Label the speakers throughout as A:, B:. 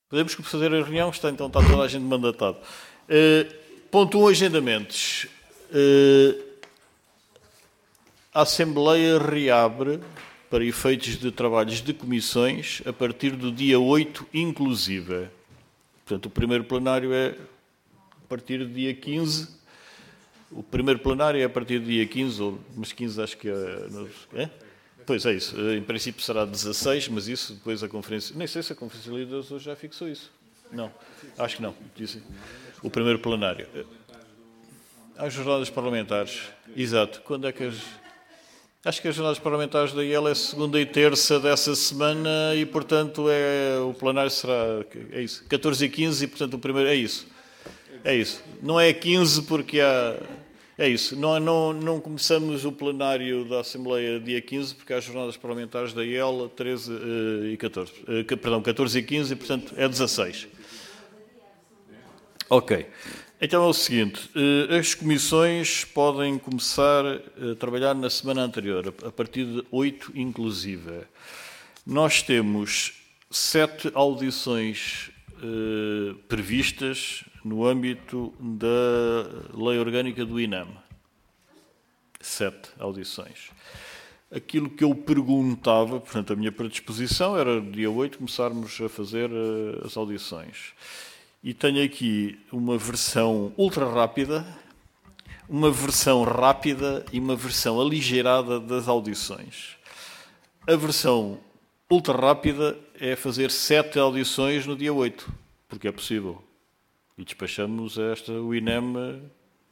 A: Podemos fazer a reunião, então está toda a gente mandatado. Ponto 1, agendamentos. A Assembleia reabre para efeitos de trabalhos de comissões a partir do dia 8 inclusive. Portanto, o primeiro plenário é a partir do dia 15. O primeiro plenário é a partir do dia 15, mas 15 acho que é... Pois é isso. Em princípio será 16, mas isso depois a conferência... Nem sei se a Conferência de Líderes hoje já fixou isso. Não, acho que não. Dizem. O primeiro plenário. As jornadas parlamentares. Exato. Quando é que Acho que as jornadas parlamentares da IEL é segunda e terça dessa semana e, portanto, o plenário será... É isso. 14 e 15 e, portanto, o primeiro... É isso. É isso. Não é 15 porque há... É isso. Não começamos o plenário da Assembleia dia 15 porque há as jornadas parlamentares da IEL 13 e 14. Perdão, 14 e 15 e, portanto, é 16. Ok. Então é o seguinte. As comissões podem começar a trabalhar na semana anterior, a partir de 8 inclusive. Nós temos 7 audições previstas no âmbito da Lei Orgânica do INEM. 7 audições. Aquilo que eu perguntava, portanto, a minha predisposição era dia 8 começarmos a fazer as audições. E tenho aqui uma versão ultra rápida, uma versão rápida e uma versão aligeirada das audições. A versão ultra rápida é fazer 7 audições no dia 8, porque é possível. E despachamos o INEM.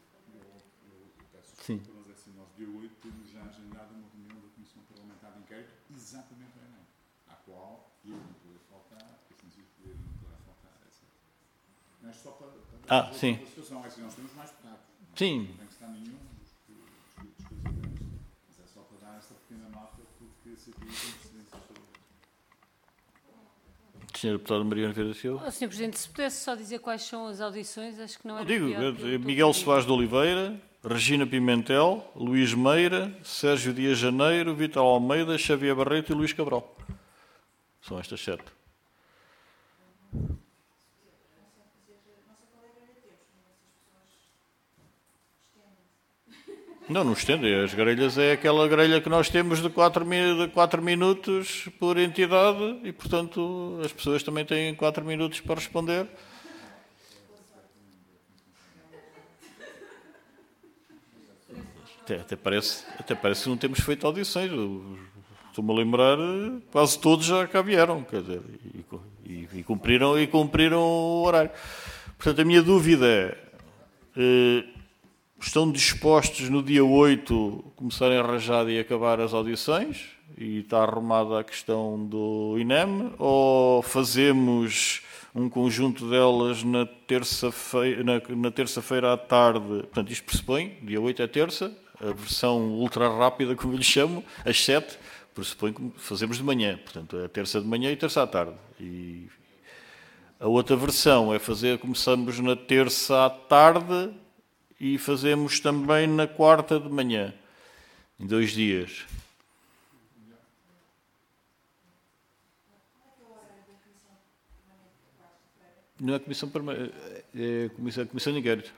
A: Sim.
B: Mas assim, nós dia 8 temos já agendado uma reunião da Comissão Parlamentar de Inquérito exatamente ao INEM, à qual eu não poder faltar, o Francisco poder não poderá faltar, etc. Mas só para
A: sim.
B: a situação, é assim, nós temos mais pedaços.
A: Sim.
B: Não tem que estar nenhum dos coisas. Mas é só para dar esta pequena nota, porque se aqui tem precedências sobre isso.
A: Sra. Deputada Mariana Vieira da Silva.
C: Sr. Presidente, se pudesse só dizer quais são as audições, acho que não era
A: Digo,
C: pior.
A: Miguel Soares de Oliveira, Regina Pimentel, Luís Meira, Sérgio Dias Janeiro, Vítor Almeida, Xavier Barreto e Luís Cabral. São estas 7. Não estendem. As grelhas é aquela grelha que nós temos de 4 minutos por entidade e, portanto, as pessoas também têm 4 minutos para responder. Até parece que não temos feito audições. Estou-me a lembrar, quase todos já cá vieram, quer dizer, e cumpriram o horário. Portanto, a minha dúvida é, estão dispostos no dia 8 começarem a arranjar e acabar as audições? E está arrumada a questão do INEM? Ou fazemos um conjunto delas na terça-feira à tarde? Portanto, isto pressupõe, dia 8 é terça, a versão ultra rápida, como eu lhe chamo, às 7, pressupõe que fazemos de manhã. Portanto, é terça de manhã e terça à tarde. E a outra versão é começamos na terça à tarde e fazemos também na quarta de manhã, em 2 dias. Não é a Comissão Permanente, é a Comissão de Inquérito.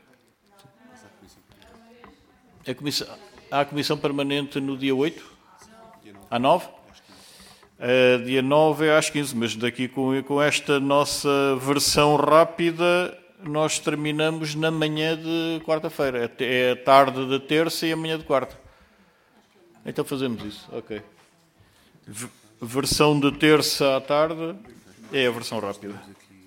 A: Há a Comissão Permanente no dia 8? À 9? Dia 9 é às 15, mas daqui com esta nossa versão rápida nós terminamos na manhã de quarta-feira. É a tarde de terça e a manhã de quarta. Então fazemos isso, ok. Versão de terça à tarde é a versão rápida.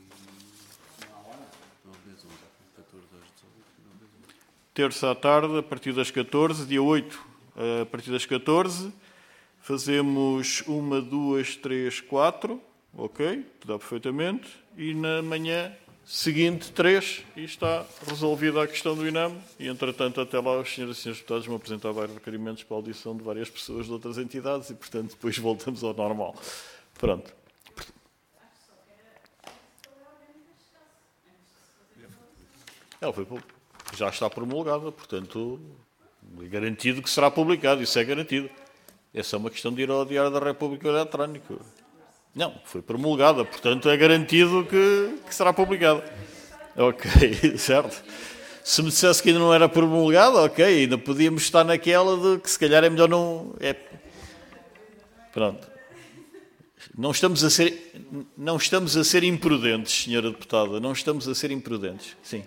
A: Terça à tarde, a partir das 14, dia 8, a partir das 14, fazemos 1, 2, 3, 4, ok, dá perfeitamente, e na manhã seguinte 3, e está resolvida a questão do INEM, e entretanto até lá os senhores e senhores deputados vão apresentar vários requerimentos para a audição de várias pessoas de outras entidades, e portanto depois voltamos ao normal. Pronto. Ela foi já está promulgada, portanto, é garantido que será publicado, isso é garantido. É só uma questão de ir ao Diário da República Eletrónico. Não, foi promulgada, portanto é garantido que será publicada. Ok, certo. Se me dissesse que ainda não era promulgada, ok, ainda podíamos estar naquela de que se calhar é melhor não... Pronto. Não estamos a ser imprudentes, senhora deputada, não estamos a ser imprudentes. Sim.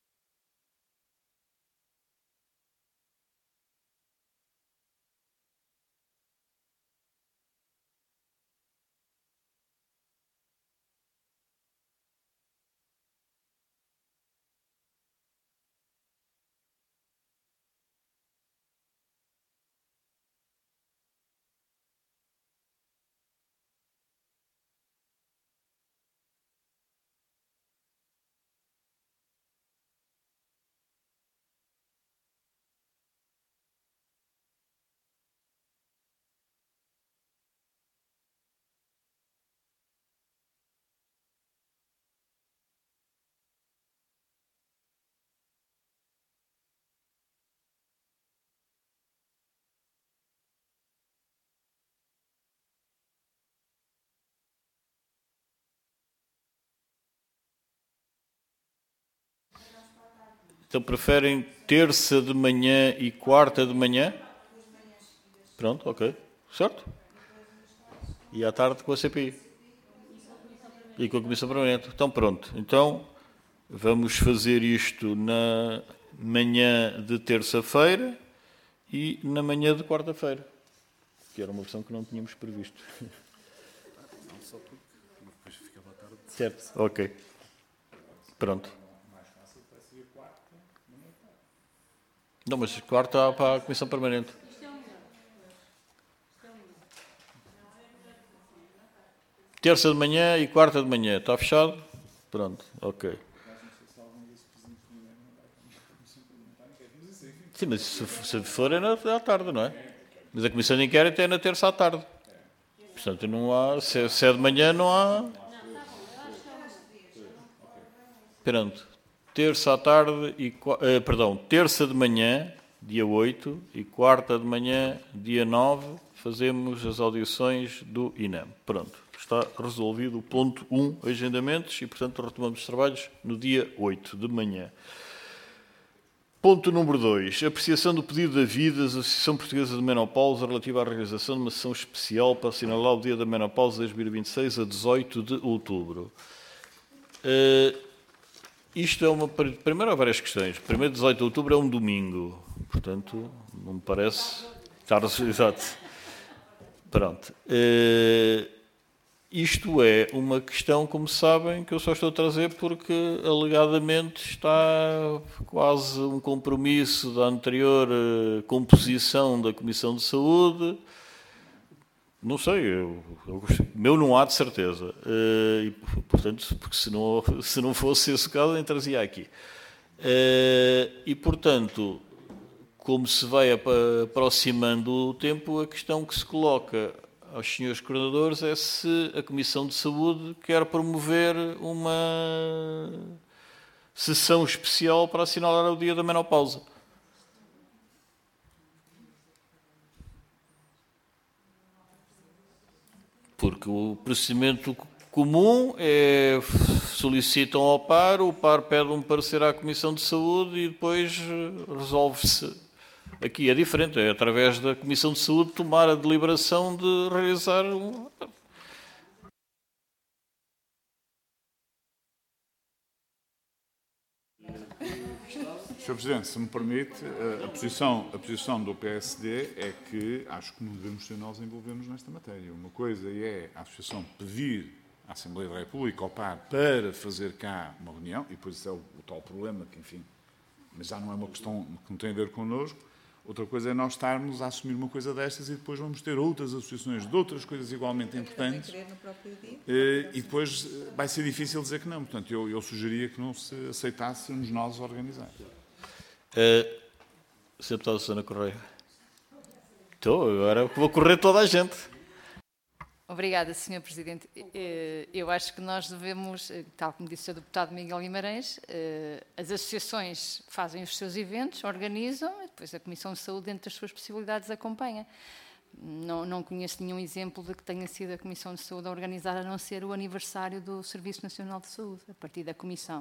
A: Então preferem terça de manhã e quarta de manhã? Pronto, ok. Certo? E à tarde com a CPI. E com a Comissão Permanente. Então pronto. Então vamos fazer isto na manhã de terça-feira e na manhã de quarta-feira. Que era uma versão que não tínhamos previsto.
B: Não só porque depois ficava à tarde.
A: Certo, ok. Pronto.
B: Mais fácil vai ser a quarta, não é tarde.
A: Não, mas quarta para a Comissão Permanente. Terça de manhã e quarta de manhã. Está fechado? Pronto, ok. Sim, mas se for é à tarde, não é? Mas a Comissão de Inquérito é na terça à tarde. Portanto, não há, se é de manhã, não há... Pronto. Terça à tarde e... terça de manhã, dia 8, e quarta de manhã, dia 9, fazemos as audições do INEM. Pronto. Está resolvido o ponto 1, agendamentos, e, portanto, retomamos os trabalhos no dia 8 de manhã. Ponto número 2. Apreciação do pedido de aviso da Associação Portuguesa de Menopausa relativa à realização de uma sessão especial para assinalar o Dia da Menopausa de 2026 a 18 de outubro. Isto é uma... Primeiro há várias questões. Primeiro, 18 de outubro é um domingo. Portanto, não me parece... Exato. Pronto. Isto é uma questão, como sabem, que eu só estou a trazer porque, alegadamente, está quase um compromisso da anterior composição da Comissão de Saúde. Não sei, meu não há de certeza. E, portanto, porque se não fosse esse caso, nem trazia aqui. E, portanto, como se vai aproximando o tempo, a questão que se coloca aos senhores coordenadores é se a Comissão de Saúde quer promover uma sessão especial para assinalar o Dia da Menopausa. Porque o procedimento comum é solicitam ao par, o par pede um parecer à Comissão de Saúde e depois resolve-se. Aqui é diferente, é através da Comissão de Saúde tomar a deliberação de realizar um...
B: Sr. Presidente, se me permite, a posição do PSD é que acho que não devemos ser nós a envolvermos nesta matéria. Uma coisa é a Associação pedir à Assembleia da República, ao par, para fazer cá uma reunião, e depois isso é o tal problema, que enfim, mas já não é uma questão que não tem a ver connosco. Outra coisa é nós estarmos a assumir uma coisa destas e depois vamos ter outras associações de outras coisas igualmente importantes e depois vai ser difícil dizer que não. Portanto, eu sugeria que não se aceitássemos nós organizar.
A: Sr. Deputado Susana Correia. Estou, agora vou correr toda a gente.
D: Obrigada, Sr. Presidente. Eu acho que nós devemos, tal como disse o Deputado Miguel Guimarães, as associações fazem os seus eventos, organizam, e depois a Comissão de Saúde, dentro das suas possibilidades, acompanha. Não conheço nenhum exemplo de que tenha sido a Comissão de Saúde a organizar, a não ser o aniversário do Serviço Nacional de Saúde, a partir da Comissão.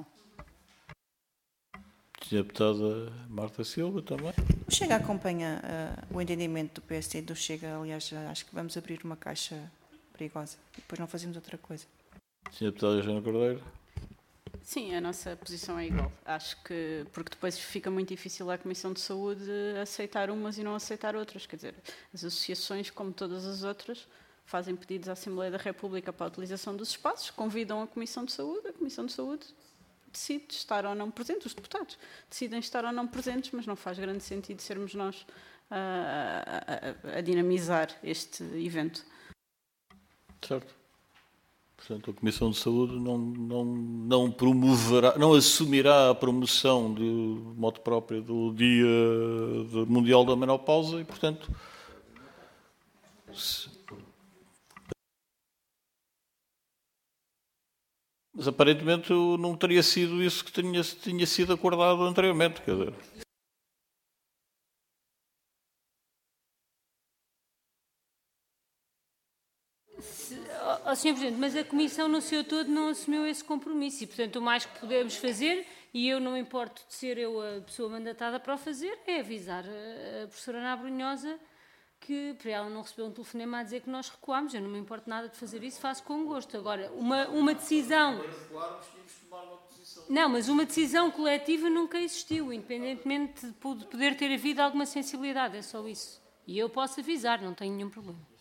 A: Senhora Deputada Marta Silva também.
E: O Chega acompanha o entendimento do PSD e do Chega. Aliás, acho que vamos abrir uma caixa perigosa e depois não fazemos outra coisa.
A: Senhora Deputada Joana Cordeiro.
F: Sim, a nossa posição é igual. Acho que, porque depois fica muito difícil à Comissão de Saúde aceitar umas e não aceitar outras. Quer dizer, as associações, como todas as outras, fazem pedidos à Assembleia da República para a utilização dos espaços, convidam a Comissão de Saúde decide estar ou não presente, os deputados decidem estar ou não presentes, mas não faz grande sentido sermos nós a dinamizar este evento.
A: Certo. Portanto, a Comissão de Saúde não promoverá, não assumirá a promoção de modo próprio do Dia Mundial da Menopausa e, portanto, mas aparentemente não teria sido isso que tinha sido acordado anteriormente, quer dizer.
C: Sr. Presidente, mas a Comissão no seu todo não assumiu esse compromisso e, portanto, o mais que podemos fazer, e eu não me importo de ser eu a pessoa mandatada para o fazer, é avisar a professora Ana Brunhosa que para ela não receber um telefonema a dizer que nós recuámos. Eu não me importo nada de fazer isso, faço com gosto. Agora, uma decisão... Não, mas uma decisão coletiva nunca existiu, independentemente de poder ter havido alguma sensibilidade, é só isso. E eu posso avisar, não tenho nenhum problema.